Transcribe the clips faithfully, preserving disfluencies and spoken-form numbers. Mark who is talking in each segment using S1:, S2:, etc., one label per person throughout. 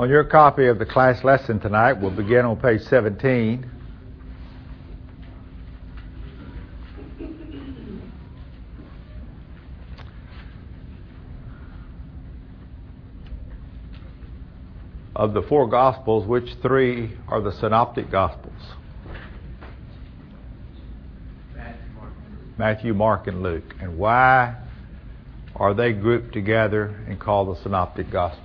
S1: On your copy of the class lesson tonight, we'll begin on page seventeen. Of the four Gospels, which three are the Synoptic Gospels?
S2: Matthew, Mark,
S1: Matthew, Mark, and Luke. And why are they grouped together and called the Synoptic Gospels?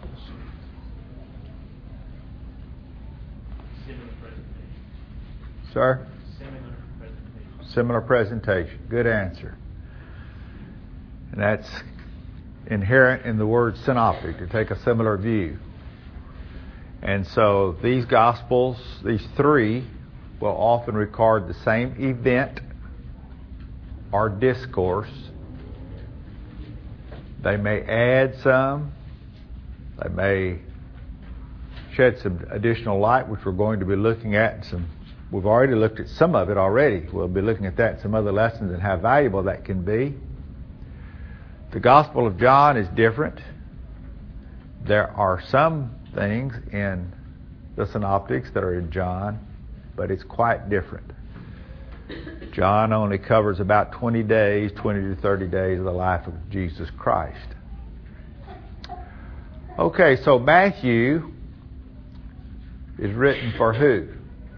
S2: Similar presentation.
S1: Sir?
S2: Similar presentation.
S1: Similar presentation. Good answer. And that's inherent in the word synoptic, to take a similar view. And so these Gospels, these three, will often record the same event or discourse. They may add some. They may shed some additional light, which we're going to be looking at. Some, we've already looked at some of it already. We'll be looking at that in some other lessons and how valuable that can be. The Gospel of John is different. There are some things in the synoptics that are in John, but it's quite different. John only covers about twenty days, twenty to thirty days of the life of Jesus Christ. Okay, so Matthew is written for who?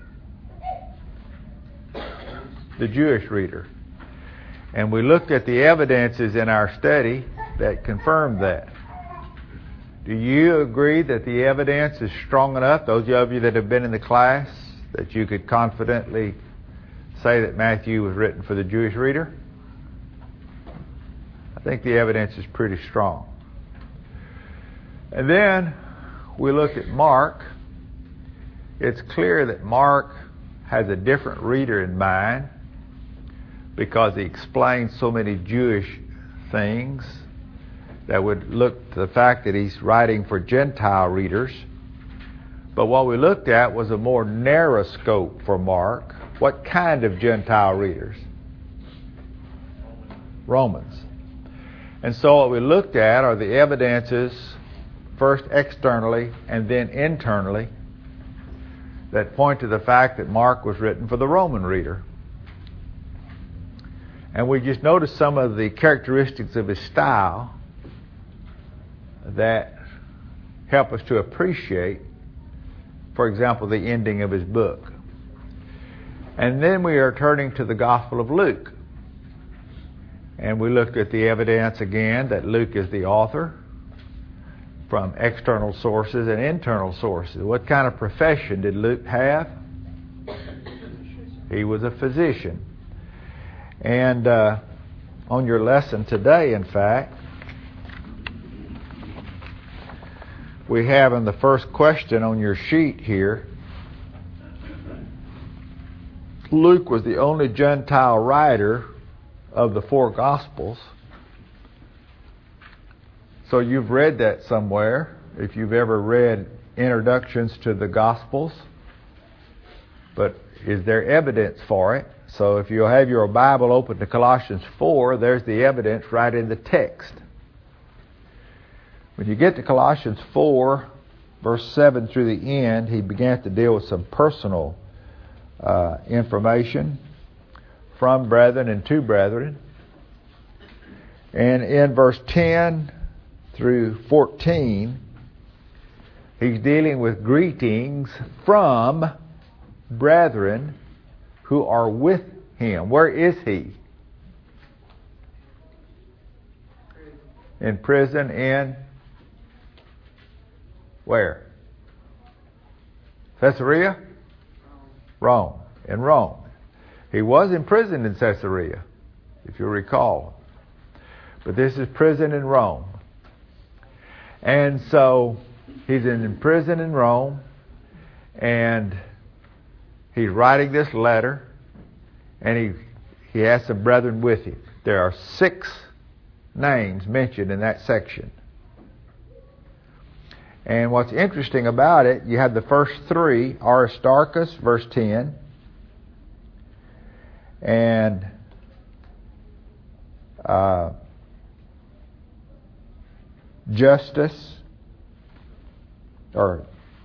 S1: The Jewish reader. And we looked at the evidences in our study that confirmed that. Do you agree that the evidence is strong enough, those of you that have been in the class, that you could confidently say that Matthew was written for the Jewish reader? I think the evidence is pretty strong. And then we look at Mark. It's clear that Mark has a different reader in mind because he explains so many Jewish things that would look to the fact that he's writing for Gentile readers. But what we looked at was a more narrow scope for Mark. What kind of Gentile readers? Romans. And so what we looked at are the evidences, first externally and then internally, that point to the fact that Mark was written for the Roman reader. And we just noticed some of the characteristics of his style that help us to appreciate, for example, the ending of his book. And then we are turning to the Gospel of Luke. And we looked at the evidence again that Luke is the author from external sources and internal sources. What kind of profession did Luke have? He was a physician. And uh, on your lesson today, in fact, we have in the first question on your sheet here, Luke was the only Gentile writer of the four Gospels. So you've read that somewhere, if you've ever read introductions to the Gospels. But is there evidence for it? So if you'll have your Bible open to Colossians four, there's the evidence right in the text. When you get to Colossians four, verse seven through the end, he began to deal with some personal uh, information from brethren and to brethren. And in verse ten through fourteen, he's dealing with greetings from brethren who are with him. Where is he? In prison in where? Caesarea? Rome. In Rome. He was imprisoned in Caesarea, if you recall. But this is prison in Rome. And so he's in prison in Rome, and he's writing this letter, and he he has some brethren with him. There are six names mentioned in that section. And what's interesting about it, you have the first three, Aristarchus, verse ten, and uh, Justus, or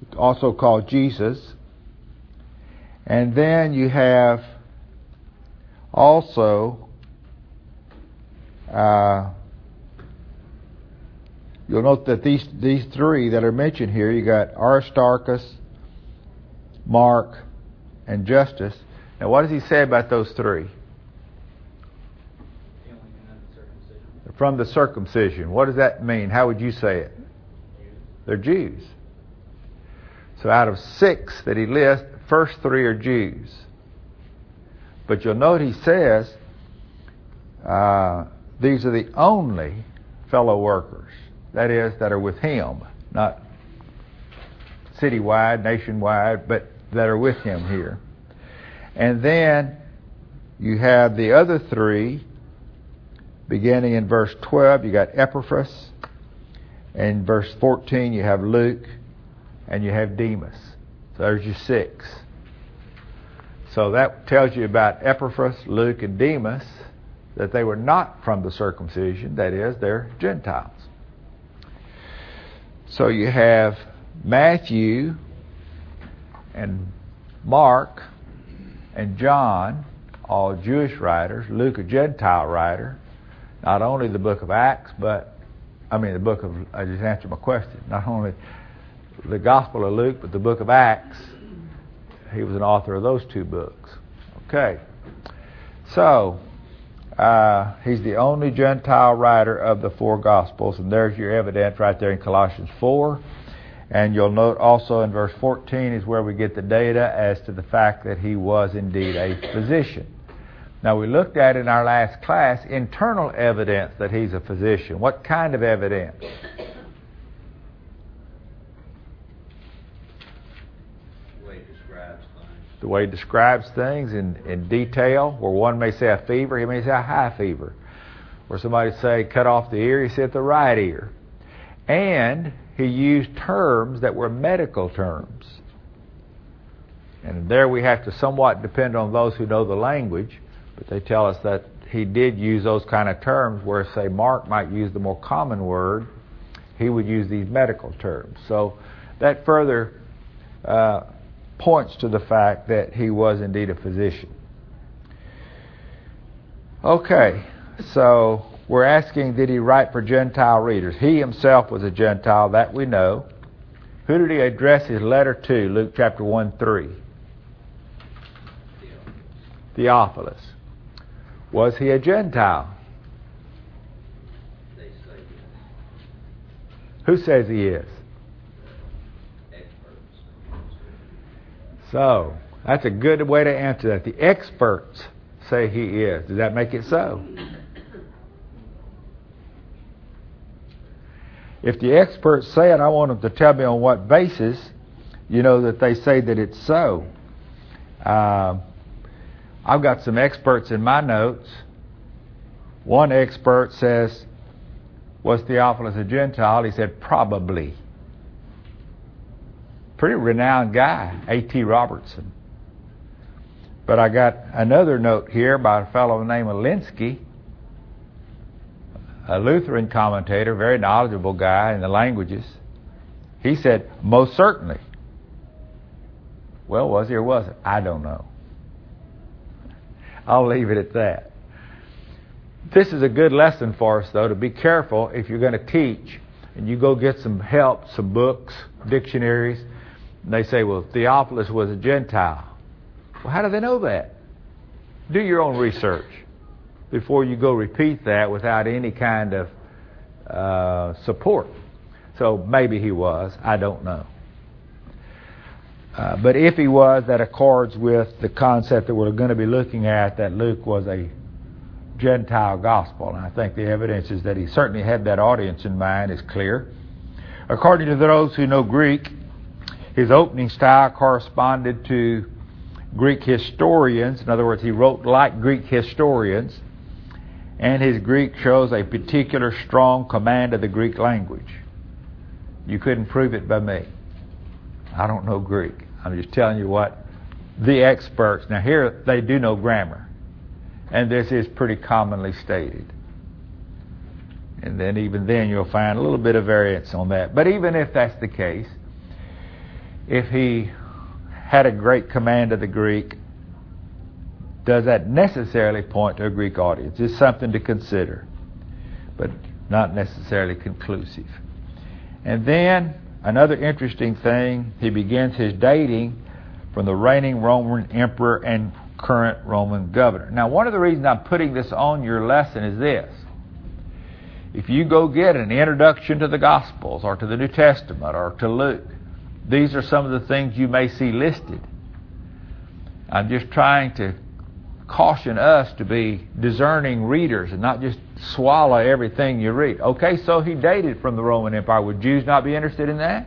S1: also called Jesus. And then you have also, uh, you'll note that these these three that are mentioned here, you got Aristarchus, Mark, and Justus. Now, what does he say about those three? From the circumcision. What does that mean? How would you say it? They're Jews. So out of six that he lists, the first three are Jews. But you'll note he says uh, these are the only fellow workers, that is, that are with him, not citywide, nationwide, but that are with him here. And then you have the other three, beginning in verse twelve, you got Epaphras. And in verse fourteen, you have Luke, and you have Demas. So there's your six. So that tells you about Epaphras, Luke, and Demas, that they were not from the circumcision, that is, they're Gentiles. So you have Matthew and Mark and John, all Jewish writers, Luke a Gentile writer, not only the book of Acts, but, I mean the book of, I just answered my question, not only the Gospel of Luke, but the book of Acts. He was an author of those two books. Okay. So, uh, he's the only Gentile writer of the four Gospels, and there's your evidence right there in Colossians four. And you'll note also in verse fourteen is where we get the data as to the fact that he was indeed a physician. Now, we looked at in our last class internal evidence that he's a physician. What kind of evidence? The way he describes things in, in detail, where one may say a fever, he may say a high fever. Where somebody say cut off the ear, he said the right ear. And he used terms that were medical terms. And there we have to somewhat depend on those who know the language, but they tell us that he did use those kind of terms, where say Mark might use the more common word, he would use these medical terms. So that further uh, points to the fact that he was indeed a physician. Okay, so we're asking, did he write for Gentile readers? He himself was a Gentile, that we know. Who did he address his letter to? Luke chapter one, three. Theophilus. Was he a Gentile?
S3: They say yes.
S1: Who says he is? So, that's a good way to answer that. The experts say he is. Does that make it so? If the experts say it, I want them to tell me on what basis, you know, that they say that it's so. Uh, I've got some experts in my notes. One expert says, was Theophilus a Gentile? He said, probably. Pretty renowned guy, A T Robertson. But I got another note here by a fellow named Alinsky, a Lutheran commentator, very knowledgeable guy in the languages. He said, most certainly. Well, was he or wasn't? I don't know. I'll leave it at that. This is a good lesson for us, though, to be careful if you're going to teach and you go get some help, some books, dictionaries, and they say, well, Theophilus was a Gentile. Well, how do they know that? Do your own research before you go repeat that without any kind of uh, support. So maybe he was. I don't know. Uh, but if he was, that accords with the concept that we're going to be looking at, that Luke was a Gentile gospel. And I think the evidence is that he certainly had that audience in mind is clear. According to those who know Greek, his opening style corresponded to Greek historians. In other words, he wrote like Greek historians. And his Greek shows a particular strong command of the Greek language. You couldn't prove it by me. I don't know Greek. I'm just telling you what the experts, now here they do know grammar. And this is pretty commonly stated. And then even then you'll find a little bit of variance on that. But even if that's the case, if he had a great command of the Greek, does that necessarily point to a Greek audience? It's something to consider, but not necessarily conclusive. And then another interesting thing, he begins his dating from the reigning Roman emperor and current Roman governor. Now, one of the reasons I'm putting this on your lesson is this. If you go get an introduction to the Gospels or to the New Testament or to Luke, these are some of the things you may see listed. I'm just trying to caution us to be discerning readers and not just swallow everything you read. Okay, so he dated from the Roman Empire. Would Jews not be interested in that?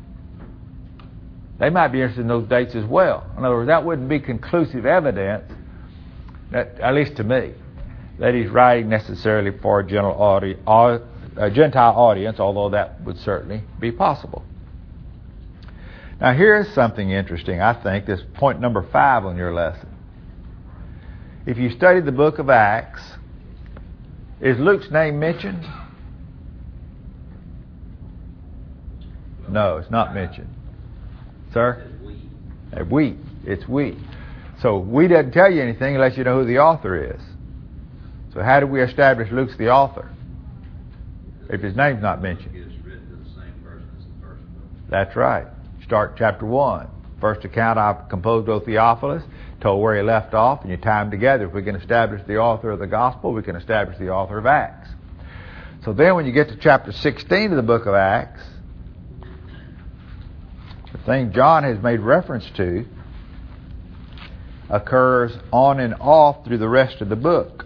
S1: They might be interested in those dates as well. In other words, that wouldn't be conclusive evidence, that, at least to me, that he's writing necessarily for a, general audi- a Gentile audience, although that would certainly be possible. Now here's something interesting, I think. This point number five on your lesson. If you study the book of Acts, is Luke's name mentioned? No, it's not mentioned. Sir? Uh, we. It's we. So we doesn't tell you anything unless you know who the author is. So how do we establish Luke's the author if his name's not mentioned? That's right. Start chapter one. First account I composed, O Theophilus, told where he left off, and you tie them together. If we can establish the author of the gospel, we can establish the author of Acts. So then when you get to chapter sixteen of the book of Acts, the thing John has made reference to occurs on and off through the rest of the book.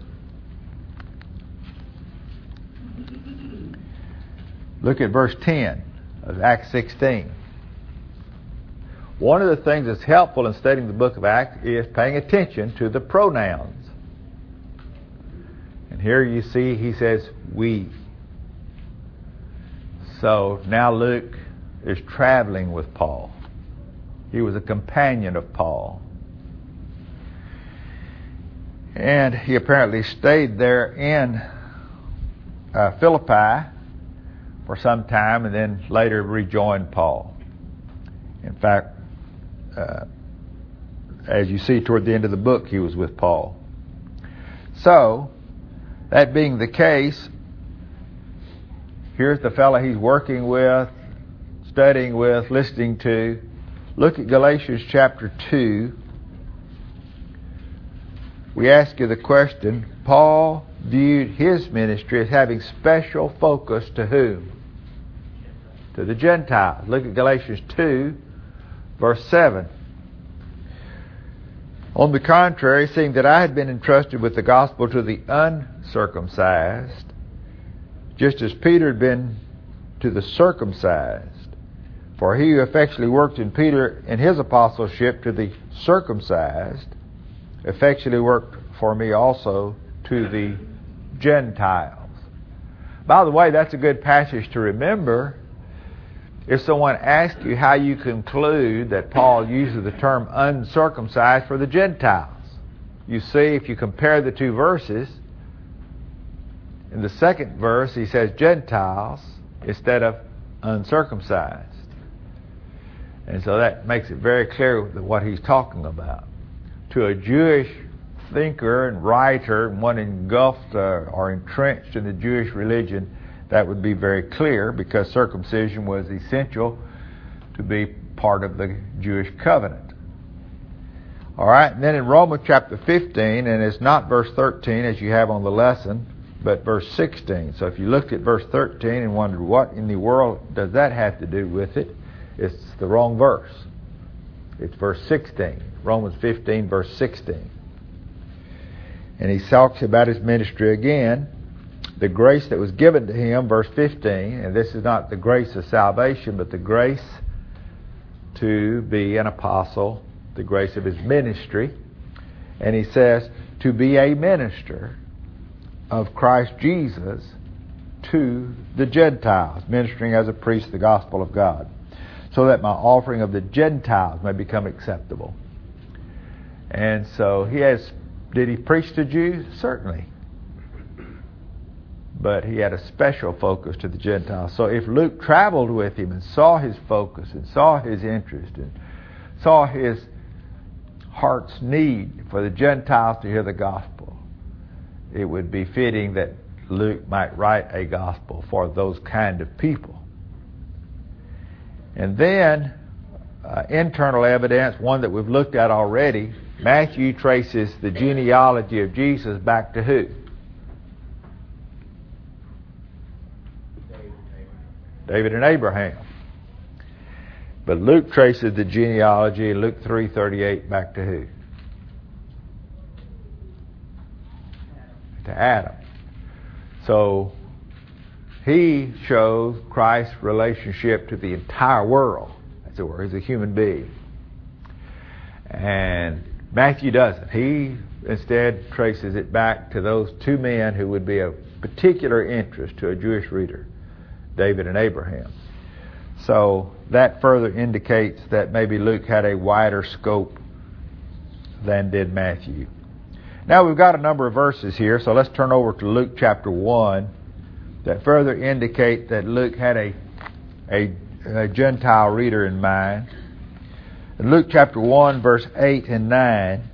S1: Look at verse ten of Acts sixteen. One of the things that's helpful in studying the book of Acts is paying attention to the pronouns. And here you see he says, we. So now Luke is traveling with Paul. He was a companion of Paul. And he apparently stayed there in uh, Philippi for some time and then later rejoined Paul. In fact, uh, as you see toward the end of the book, he was with Paul. So, that being the case, here's the fellow he's working with, studying with, listening to. Look at Galatians chapter two. We ask you the question, Paul viewed his ministry as having special focus to whom? To the Gentiles. Look at Galatians two, verse seven. On the contrary, seeing that I had been entrusted with the gospel to the uncircumcised, just as Peter had been to the circumcised, for he who effectually worked in Peter in his apostleship to the circumcised, effectually worked for me also to the Gentiles. By the way, that's a good passage to remember. If someone asks you how you conclude that Paul uses the term uncircumcised for the Gentiles, you see, if you compare the two verses, in the second verse he says Gentiles instead of uncircumcised. And so that makes it very clear what he's talking about. To a Jewish thinker and writer, and one engulfed uh, or entrenched in the Jewish religion, that would be very clear because circumcision was essential to be part of the Jewish covenant. All right, and then in Romans chapter fifteen, and it's not verse thirteen as you have on the lesson, but verse sixteen. So if you looked at verse thirteen and wondered what in the world does that have to do with it, it's the wrong verse. It's verse sixteen. Romans fifteen, verse sixteen. And he talks about his ministry again. The grace that was given to him, verse fifteen, and this is not the grace of salvation, but the grace to be an apostle, the grace of his ministry. And he says, to be a minister of Christ Jesus to the Gentiles, ministering as a priest the gospel of God, so that my offering of the Gentiles may become acceptable. And so he has, did he preach to Jews? Certainly. but he had a special focus to the Gentiles. So if Luke traveled with him and saw his focus and saw his interest and saw his heart's need for the Gentiles to hear the gospel, it would be fitting that Luke might write a gospel for those kind of people. And then uh, internal evidence, one that we've looked at already. Matthew traces the genealogy of Jesus back to who? David and Abraham. But Luke traces the genealogy in Luke three thirty-eight back to who? To Adam. So he shows Christ's relationship to the entire world, as it were. He's a human being. And Matthew doesn't. He instead traces it back to those two men who would be of particular interest to a Jewish reader, David and Abraham. So that further indicates that maybe Luke had a wider scope than did Matthew. Now we've got a number of verses here, so let's turn over to Luke chapter one that further indicate that Luke had a, a, a Gentile reader in mind. In Luke chapter one, verse eight and nine,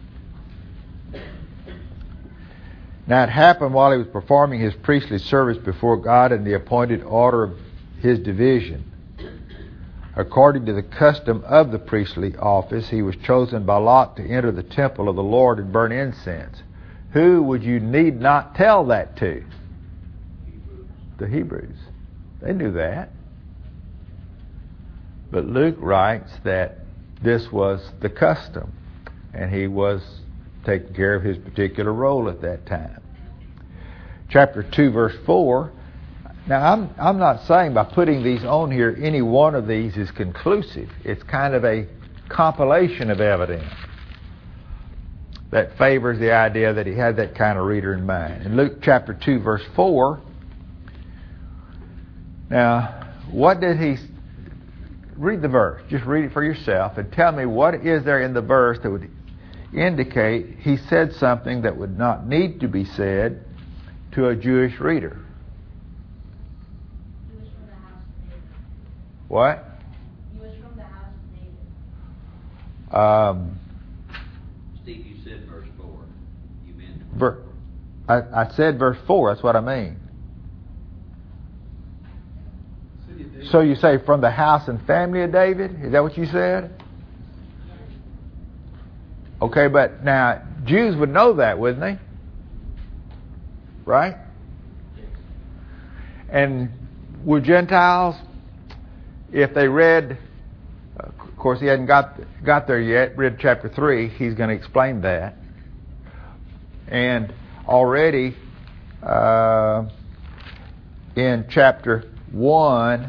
S1: now it happened while he was performing his priestly service before God in the appointed order of his division. According to the custom of the priestly office, he was chosen by lot to enter the temple of the Lord and burn incense. Who would you need not tell that to? The Hebrews. They knew that. But Luke writes that this was the custom, and he was taking care of his particular role at that time. Chapter two, verse four. Now, I'm I'm not saying by putting these on here, any one of these is conclusive. It's kind of a compilation of evidence that favors the idea that he had that kind of reader in mind. In Luke chapter two, verse four, now, what did he... Read the verse. Just read it for yourself and tell me what is there in the verse that would indicate he said something that would not need to be said to a Jewish reader.
S3: He was from the house of David.
S1: What?
S3: He was from the house of David.
S1: Um,
S4: Steve, you said verse four. You meant
S1: ver- I, I said verse four. That's what I mean. So you say from the house and family of David? Is that what you said? Okay, but now Jews would know that, wouldn't they? Right? And would Gentiles, if they read, of course he hadn't got got there yet, read chapter three, he's going to explain that. And already uh, in chapter one,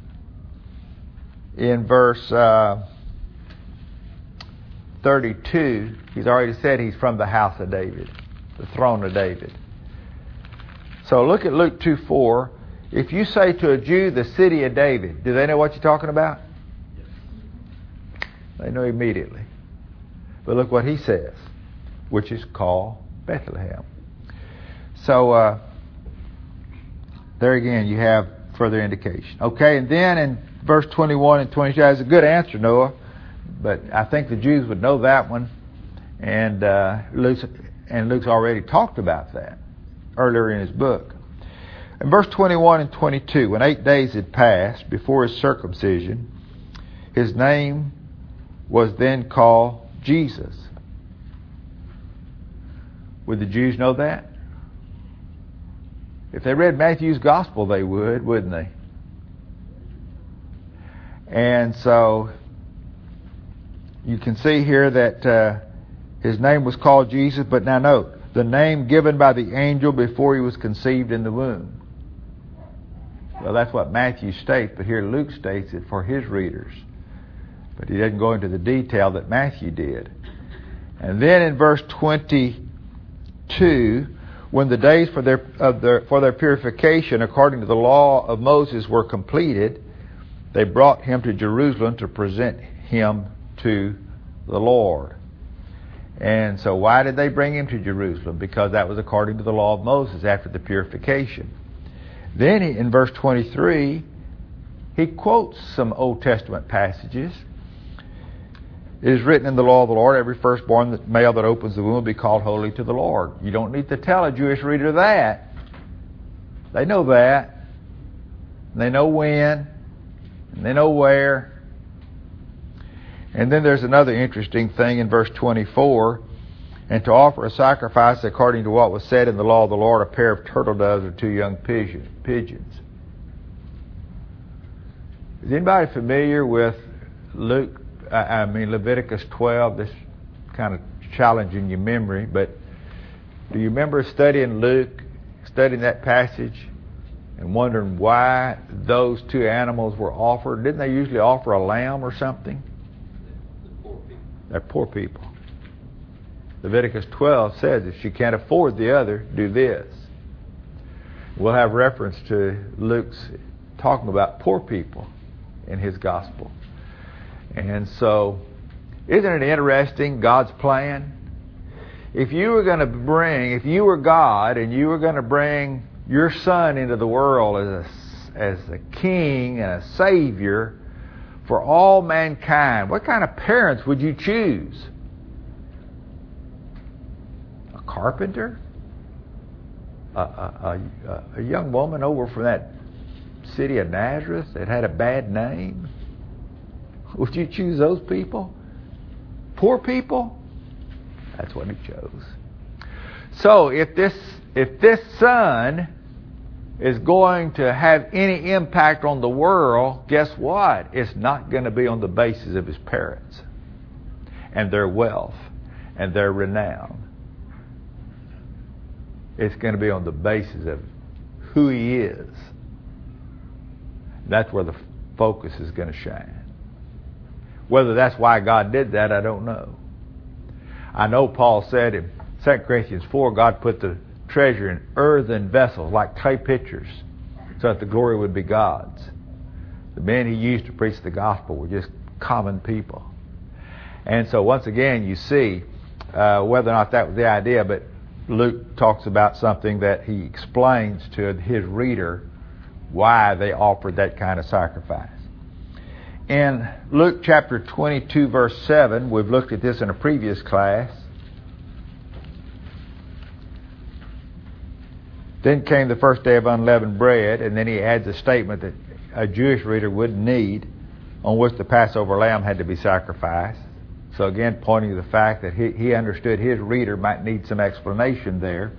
S1: in verse uh, thirty-two, he's already said he's from the house of David, the throne of David. So look at Luke two four. If you say to a Jew, the city of David, do they know what you're talking about?
S2: Yes.
S1: They know immediately. But look what he says, which is called Bethlehem. So uh, there again, you have further indication. Okay, and then in verse twenty-one and twenty-two, that's a good answer, Noah, but I think the Jews would know that one, and uh, Luke's, and Luke's already talked about that earlier in his book. In verse twenty-one and twenty-two, when eight days had passed before his circumcision, his name was then called Jesus. Would the Jews know that? If they read Matthew's gospel, they would, wouldn't they? And so you can see here that uh, his name was called Jesus, but now note, the name given by the angel before he was conceived in the womb. Well, that's what Matthew states, but here Luke states it for his readers. But he doesn't go into the detail that Matthew did. And then in verse twenty-two, when the days for their, of their, for their purification according to the law of Moses were completed, they brought him to Jerusalem to present him to the Lord. And so why did they bring him to Jerusalem? Because that was according to the law of Moses after the purification. Then he, in verse twenty-three, he quotes some Old Testament passages. It is written in the law of the Lord, every firstborn male that opens the womb will be called holy to the Lord. You don't need to tell a Jewish reader that. They know that. And they know when. And they know where. And then there's another interesting thing in verse twenty-four. And to offer a sacrifice according to what was said in the law of the Lord, a pair of turtle doves or two young pigeons. Is anybody familiar with Luke? I mean Leviticus twelve. This kind of challenging your memory, but do you remember studying Luke, studying that passage, and wondering why those two animals were offered? Didn't they usually offer a lamb or something?
S4: The poor people.
S1: They're poor people. Leviticus twelve says if you can't afford the other, do this. We'll have reference to Luke's talking about poor people in his gospel. And so, isn't it interesting, God's plan? If you were going to bring, if you were God and you were going to bring your son into the world as a, as a king and a savior for all mankind, what kind of parents would you choose? A carpenter? A, a, a, a young woman over from that city of Nazareth that had a bad name? Would you choose those people? Poor people? That's what he chose. So if this if this son is going to have any impact on the world, guess what? It's not going to be on the basis of his parents and their wealth and their renown. It's going to be on the basis of who he is. That's where the focus is going to shine. Whether that's why God did that, I don't know. I know Paul said in Second Corinthians four, God put the treasure in earthen vessels like clay pitchers so that the glory would be God's. The men he used to preach the gospel were just common people. And so once again you see uh, whether or not that was the idea, but Luke talks about something that he explains to his reader why they offered that kind of sacrifice. In Luke chapter twenty-two, verse seven, we've looked at this in a previous class. Then came the first day of unleavened bread, and then he adds a statement that a Jewish reader wouldn't need, on which the Passover lamb had to be sacrificed. So again, pointing to the fact that he, he understood his reader might need some explanation there.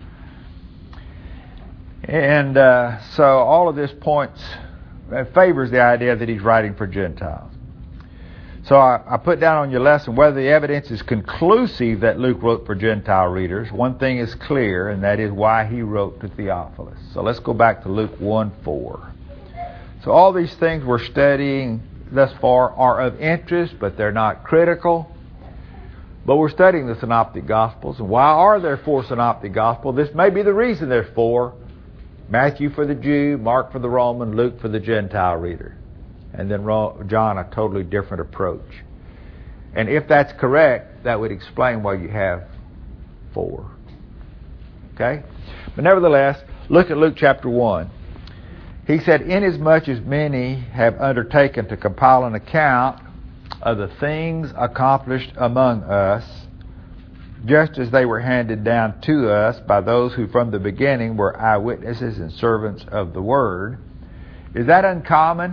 S1: And uh, so all of this points... It favors the idea that he's writing for Gentiles. So I, I put down on your lesson whether the evidence is conclusive that Luke wrote for Gentile readers. One thing is clear, and that is why he wrote to Theophilus. So let's go back to Luke one four. So all these things we're studying thus far are of interest, but they're not critical. But we're studying the Synoptic Gospels. And why are there four Synoptic Gospels? This may be the reason there's four. Matthew for the Jew, Mark for the Roman, Luke for the Gentile reader. And then John, a totally different approach. And if that's correct, that would explain why you have four. Okay? But nevertheless, look at Luke chapter one. He said, inasmuch as many have undertaken to compile an account of the things accomplished among us, just as they were handed down to us by those who from the beginning were eyewitnesses and servants of the Word. Is that uncommon?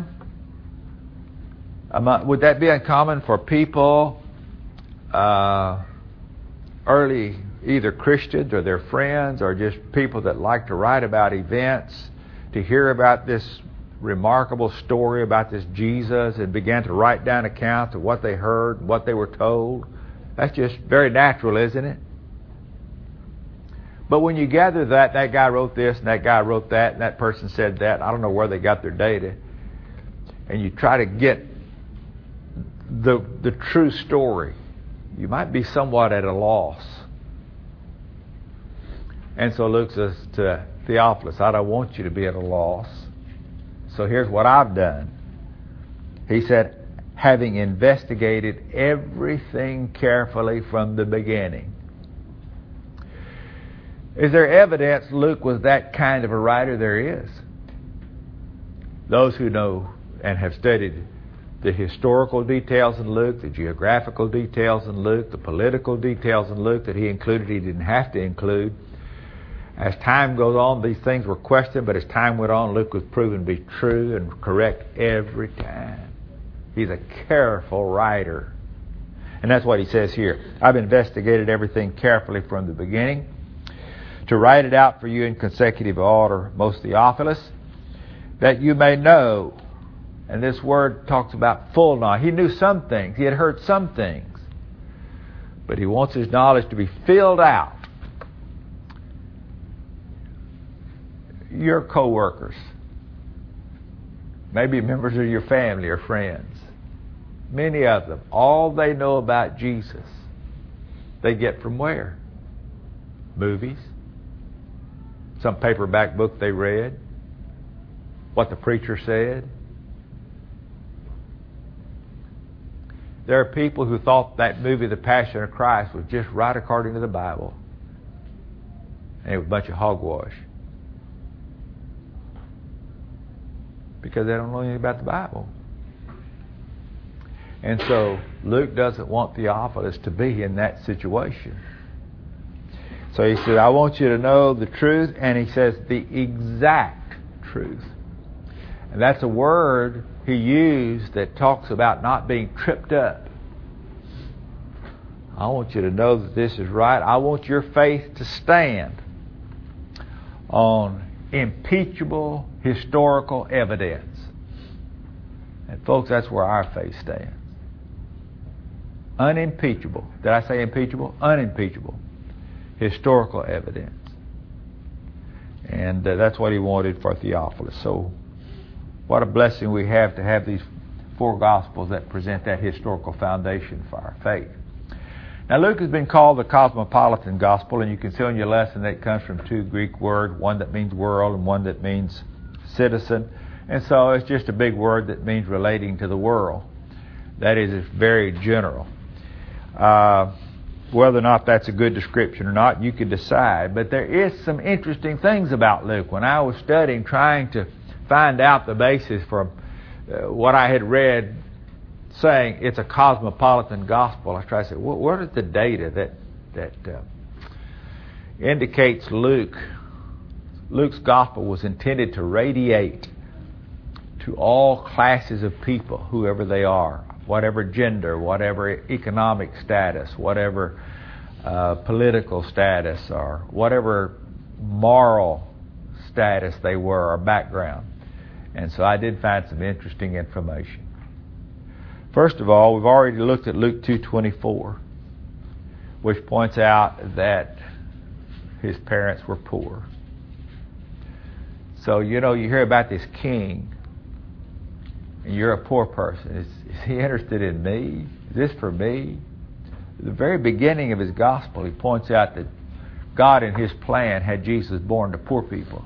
S1: Um, would that be uncommon for people, uh, early either Christians or their friends or just people that like to write about events, to hear about this remarkable story about this Jesus and began to write down accounts of what they heard, what they were told? That's just very natural, isn't it? But when you gather that, that guy wrote this and that guy wrote that and that person said that, I don't know where they got their data, and you try to get the the true story, you might be somewhat at a loss. And so Luke says to Theophilus, I don't want you to be at a loss. So here's what I've done. He said, having investigated everything carefully from the beginning. Is there evidence Luke was that kind of a writer? There is. Those who know and have studied the historical details in Luke, the geographical details in Luke, the political details in Luke that he included, he didn't have to include. As time goes on, these things were questioned, but as time went on, Luke was proven to be true and correct every time. He's a careful writer. And that's what he says here. I've investigated everything carefully from the beginning to write it out for you in consecutive order, most Theophilus, that you may know. And this word talks about full knowledge. He knew some things. He had heard some things. But he wants his knowledge to be filled out. Your co-workers, maybe members of your family or friends, many of them, all they know about Jesus, they get from where? Movies, some paperback book they read, what the preacher said. There are people who thought that movie, The Passion of Christ, was just right according to the Bible. And it was a bunch of hogwash. Because they don't know anything about the Bible. And so Luke doesn't want Theophilus to be in that situation. So he said, I want you to know the truth, and he says the exact truth. And that's a word he used that talks about not being tripped up. I want you to know that this is right. I want your faith to stand on impeachable historical evidence. And folks, that's where our faith stands. Unimpeachable. Did I say impeachable? Unimpeachable. Historical evidence. And uh, that's what he wanted for Theophilus. So what a blessing we have to have these four Gospels that present that historical foundation for our faith. Now, Luke has been called the cosmopolitan gospel, and you can see on your lesson that it comes from two Greek words, one that means world and one that means citizen. And so it's just a big word that means relating to the world. That is, it's very general. Uh, whether or not that's a good description or not, you could decide. But there is some interesting things about Luke. When I was studying, trying to find out the basis for uh, what I had read, saying it's a cosmopolitan gospel, I try to say, well, what is the data that that uh, indicates Luke? Luke's gospel was intended to radiate to all classes of people, whoever they are, whatever gender, whatever economic status, whatever uh, political status, or whatever moral status they were or background. And so I did find some interesting information. First of all, we've already looked at Luke two twenty-four, which points out that his parents were poor. So, you know, you hear about this king, and you're a poor person. Is, is he interested in me? Is this for me? At the very beginning of his gospel, he points out that God in his plan had Jesus born to poor people.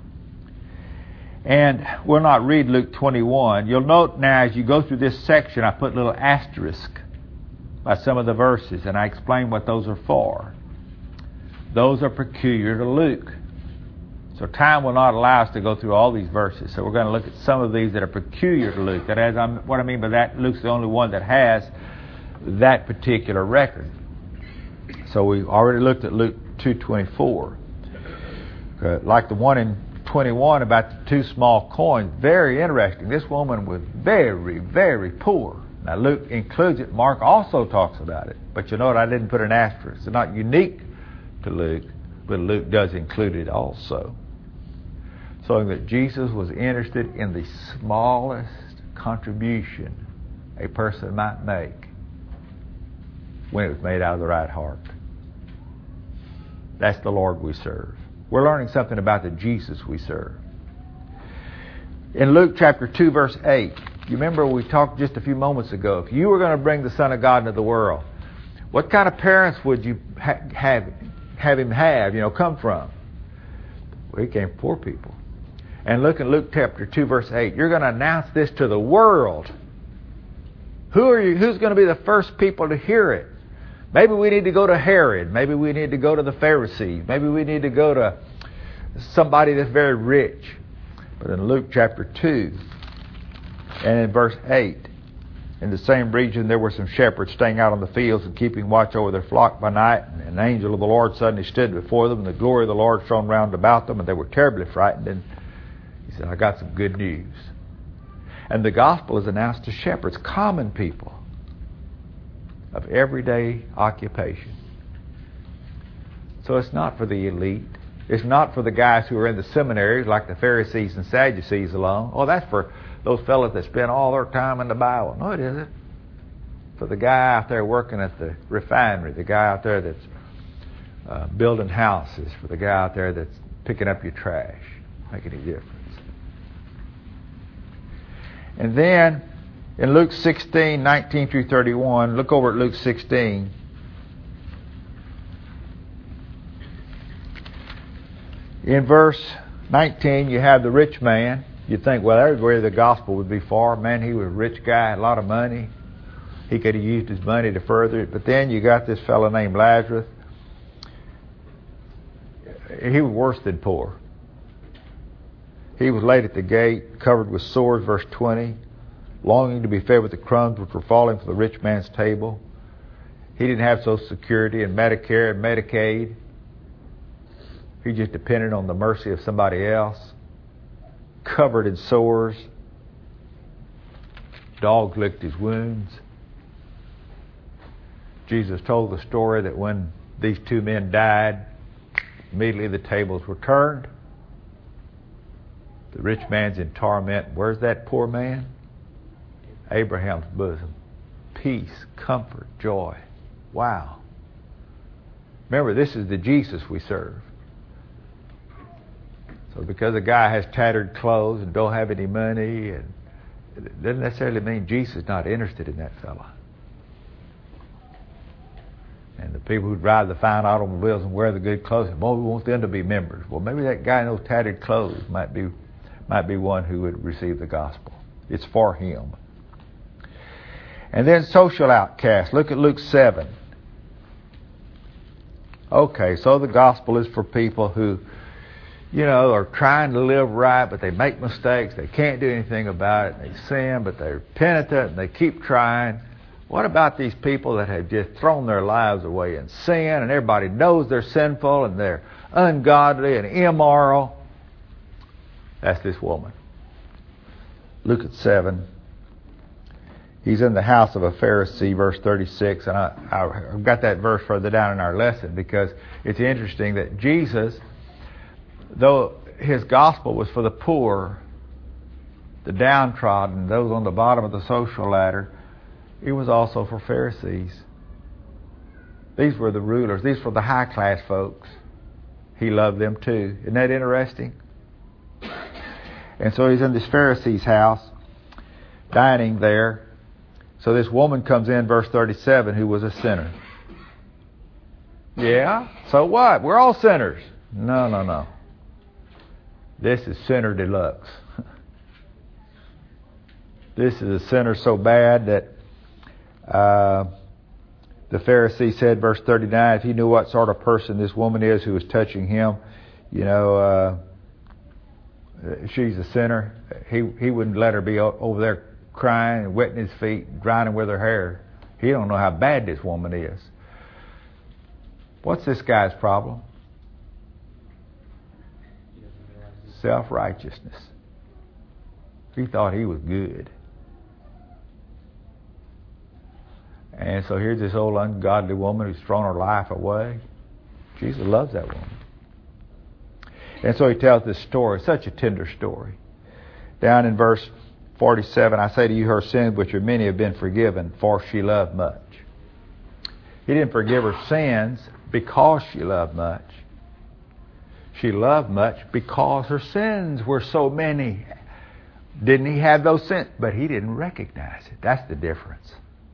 S1: And we'll not read Luke twenty-one. You'll note now as you go through this section, I put little asterisk by some of the verses, and I explain what those are for. Those are peculiar to Luke. So time will not allow us to go through all these verses. So we're going to look at some of these that are peculiar to Luke. That as I'm, what I mean by that, Luke's the only one that has that particular record. So we already looked at Luke two twenty-four. Uh, like the one in twenty-one about the two small coins, very interesting. This woman was very, very poor. Now Luke includes it. Mark also talks about it. But you know what? I didn't put an asterisk. It's not unique to Luke, but Luke does include it also. So that Jesus was interested in the smallest contribution a person might make when it was made out of the right heart. That's the Lord we serve. We're learning something about the Jesus we serve. In Luke chapter two, verse eight, you remember we talked just a few moments ago, if you were going to bring the Son of God into the world, what kind of parents would you ha- have have him have, you know, come from? Well, he came from poor people. And look in Luke chapter two, verse eight, you're going to announce this to the world. Who are you? Who's going to be the first people to hear it? Maybe we need to go to Herod. Maybe we need to go to the Pharisees. Maybe we need to go to somebody that's very rich. But in Luke chapter two and in verse eight, in the same region there were some shepherds staying out on the fields and keeping watch over their flock by night. And an angel of the Lord suddenly stood before them, and the glory of the Lord shone round about them, and they were terribly frightened. And he said, I got some good news. And the gospel is announced to shepherds, common people of everyday occupation. So it's not for the elite. It's not for the guys who are in the seminaries like the Pharisees and Sadducees alone. Oh, that's for those fellas that spend all their time in the Bible. No, it isn't. For the guy out there working at the refinery, the guy out there that's uh, building houses, for the guy out there that's picking up your trash. Make any difference. And then in Luke sixteen, nineteen through thirty-one, look over at Luke sixteen. In verse nineteen, you have the rich man. You'd think, well, there's where the gospel would be for. Man, he was a rich guy, had a lot of money. He could have used his money to further it. But then you got this fellow named Lazarus. He was worse than poor. He was laid at the gate, covered with sores, verse twenty, longing to be fed with the crumbs which were falling from the rich man's table. He didn't have Social Security and Medicare and Medicaid. He just depended on the mercy of somebody else. Covered in sores. Dogs licked his wounds. Jesus told the story that when these two men died, immediately the tables were turned. The rich man's in torment. Where's that poor man? Abraham's bosom. Peace, comfort, joy. Wow. Remember, this is the Jesus we serve. So because a guy has tattered clothes and don't have any money, and it doesn't necessarily mean Jesus is not interested in that fella. And the people who drive the fine automobiles and wear the good clothes, well, we want them to be members. Well, maybe that guy in those tattered clothes might be might be one who would receive the gospel. It's for him. And then social outcasts. Look at Luke seven. Okay, so the gospel is for people who, you know, are trying to live right, but they make mistakes. They can't do anything about it. They sin, but they're penitent and they keep trying. What about these people that have just thrown their lives away in sin, and everybody knows they're sinful and they're ungodly and immoral? That's this woman. Look at seven. He's in the house of a Pharisee, verse thirty-six. And I, I, I've got that verse further down in our lesson because it's interesting that Jesus, though his gospel was for the poor, the downtrodden, those on the bottom of the social ladder, it was also for Pharisees. These were the rulers. These were the high-class folks. He loved them too. Isn't that interesting? And so he's in this Pharisee's house, dining there. So this woman comes in, verse thirty-seven, who was a sinner. Yeah? So what? We're all sinners. No, no, no. This is sinner deluxe. This is a sinner so bad that uh, the Pharisee said, verse thirty-nine, if he knew what sort of person this woman is who was touching him, you know, uh, she's a sinner, he he wouldn't let her be over there crying and wetting his feet, drying with her hair. He don't know how bad this woman is. What's this guy's problem? Self-righteousness. He thought he was good. And so here's this old ungodly woman who's thrown her life away. Jesus loves that woman. And so he tells this story, such a tender story. Down in verse forty-seven, I say to you, her sins, which are many, have been forgiven, for she loved much. He didn't forgive her sins because she loved much. She loved much because her sins were so many. Didn't he have those sins? But he didn't recognize it. That's the difference.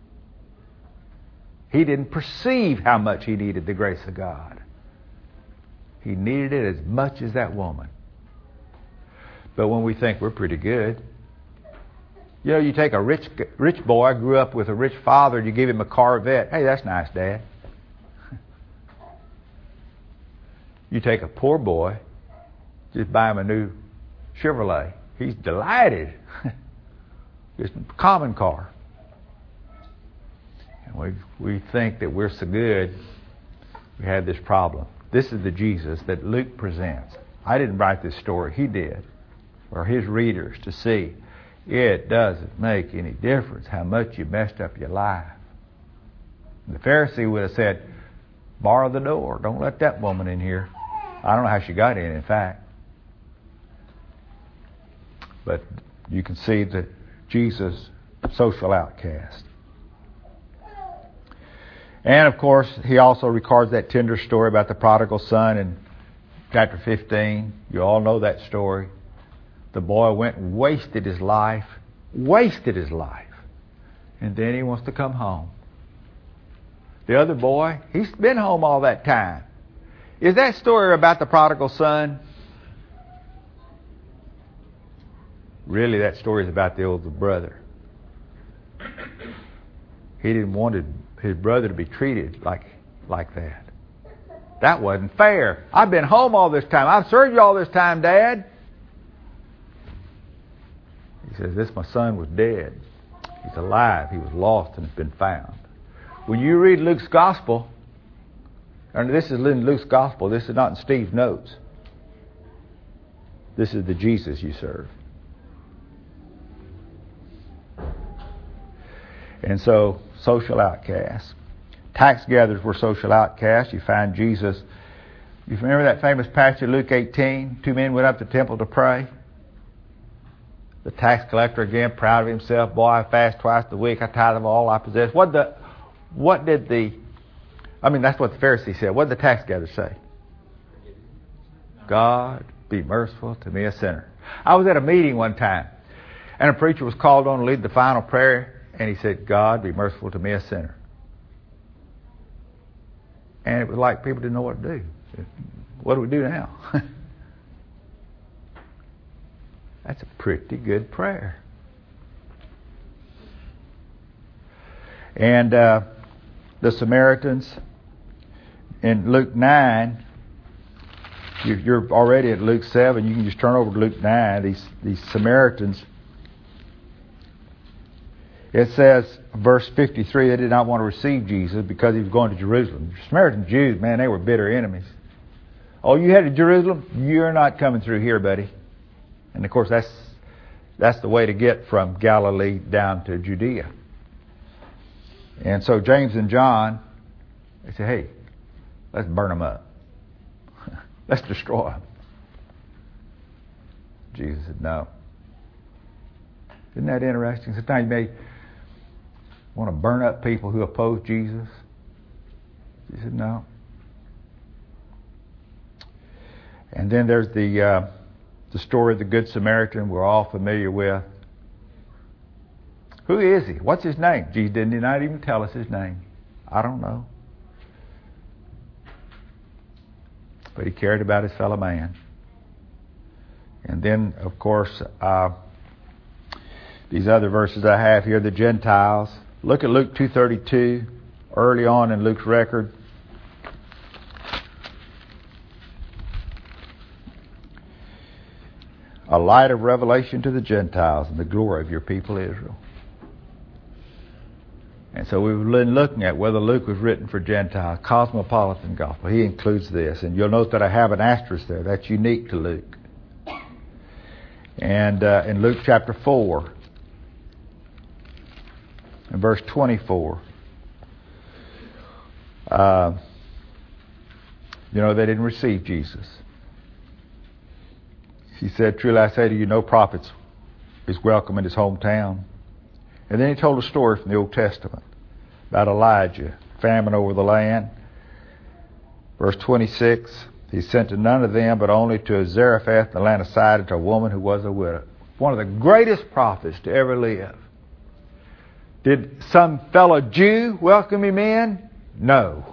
S1: He didn't perceive how much he needed the grace of God. He needed it as much as that woman. But when we think we're pretty good, you know, you take a rich rich boy, grew up with a rich father, and you give him a Corvette. Hey, that's nice, Dad. You take a poor boy, just buy him a new Chevrolet. He's delighted. Just a common car. And we we think that we're so good, we had this problem. This is the Jesus that Luke presents. I didn't write this story, he did. For his readers to see. It doesn't make any difference how much you messed up your life. And the Pharisee would have said, bar the door. Don't let that woman in here. I don't know how she got in, in fact. But you can see that Jesus, social outcast. And of course, he also records that tender story about the prodigal son in chapter fifteen. You all know that story. The boy went and wasted his life, wasted his life. And then he wants to come home. The other boy, he's been home all that time. Is that story about the prodigal son? Really, that story is about the older brother. He didn't want his brother to be treated like, like that. That wasn't fair. I've been home all this time. I've served you all this time, Dad. He says, this my son was dead. He's alive. He was lost and has been found. When you read Luke's gospel, and this is in Luke's gospel, this is not in Steve's notes. This is the Jesus you serve. And so, social outcasts. Tax gatherers were social outcasts. You find Jesus. You remember that famous passage, Luke eighteen? Two men went up to the temple to pray. The tax collector, again, proud of himself. Boy, I fast twice a week. I tithe of all I possess. What the? What did the... I mean, that's what the Pharisee said. What did the tax gatherer say? God, be merciful to me, a sinner. I was at a meeting one time, and a preacher was called on to lead the final prayer. And he said, God, be merciful to me, a sinner. And it was like people didn't know what to do. What do we do now? That's a pretty good prayer. And uh, the Samaritans, in Luke nine, you're already at Luke seven. You can just turn over to Luke nine. These, these Samaritans... It says, verse fifty-three, they did not want to receive Jesus because he was going to Jerusalem. The Samaritan Jews, man, they were bitter enemies. Oh, you headed to Jerusalem? You're not coming through here, buddy. And of course, that's that's the way to get from Galilee down to Judea. And so James and John, they said, hey, let's burn them up. Let's destroy them. Jesus said, no. Isn't that interesting? Sometimes you may want to burn up people who oppose Jesus. He said, no. And then there's the uh, the story of the Good Samaritan we're all familiar with. Who is he? What's his name? Jesus did not even tell us his name. I don't know. But he cared about his fellow man. And then, of course, uh, these other verses I have here, the Gentiles. Look at Luke two thirty-two, early on in Luke's record. A light of revelation to the Gentiles and the glory of your people Israel. And so we've been looking at whether Luke was written for Gentiles, cosmopolitan gospel. He includes this. And you'll note that I have an asterisk there. That's unique to Luke. And uh, in Luke chapter four, in verse twenty-four, uh, you know, they didn't receive Jesus. He said, truly I say to you, no prophet is welcome in his hometown. And then he told a story from the Old Testament about Elijah, famine over the land. Verse twenty-six, he sent to none of them, but only to Zarephath, the land of Sidon, to a woman who was a widow. One of the greatest prophets to ever live. Did some fellow Jew welcome him in? No.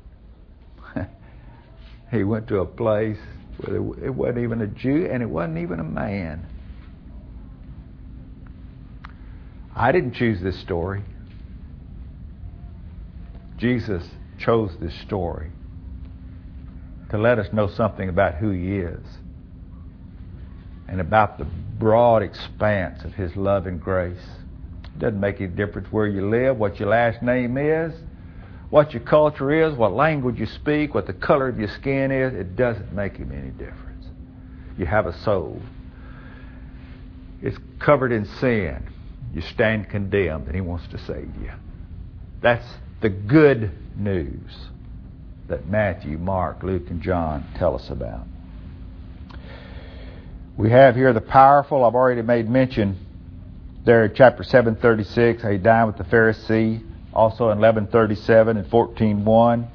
S1: He went to a place where it wasn't even a Jew and it wasn't even a man. I didn't choose this story. Jesus chose this story to let us know something about who He is and about the broad expanse of His love and grace. It doesn't make any difference where you live, what your last name is, what your culture is, what language you speak, what the color of your skin is. It doesn't make Him any difference. You have a soul. It's covered in sin. You stand condemned, and He wants to save you. That's the good news that Matthew, Mark, Luke, and John tell us about. We have here the powerful, I've already made mention there in chapter seven thirty-six, how He dined with the Pharisee, also in eleven thirty-seven and fourteen one.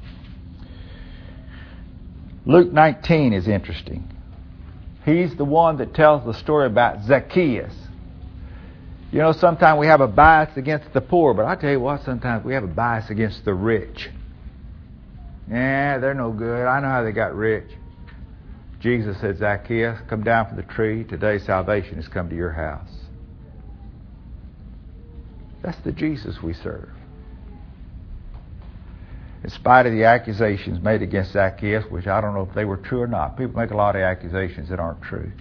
S1: Luke nineteen is interesting. He's the one that tells the story about Zacchaeus. You know, sometimes we have a bias against the poor, but I tell you what, sometimes we have a bias against the rich. Yeah, they're no good. I know how they got rich. Jesus said, Zacchaeus, come down from the tree. Today salvation has come to your house. That's the Jesus we serve. In spite of the accusations made against Zacchaeus, which I don't know if they were true or not. People make a lot of accusations that aren't true.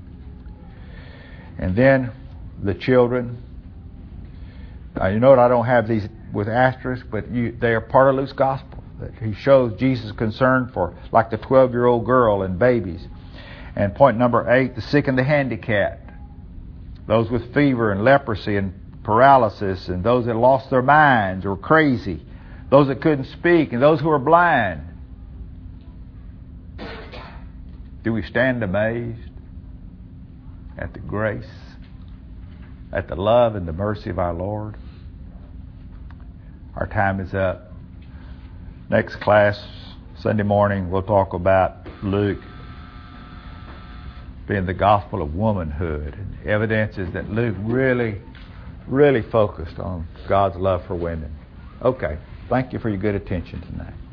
S1: And then the children. Now, you note I don't have these with asterisks, but you, they are part of Luke's gospel. That he shows Jesus' concern for, like the twelve-year-old girl and babies. And point number eight, the sick and the handicapped. Those with fever and leprosy and paralysis, and those that lost their minds or were crazy. Those that couldn't speak, and those who were blind. Do we stand amazed at the grace, at the love and the mercy of our Lord? Our time is up. Next class, Sunday morning, we'll talk about Luke being the gospel of womanhood. And evidence is that Luke really, really focused on God's love for women. Okay. Thank you for your good attention tonight.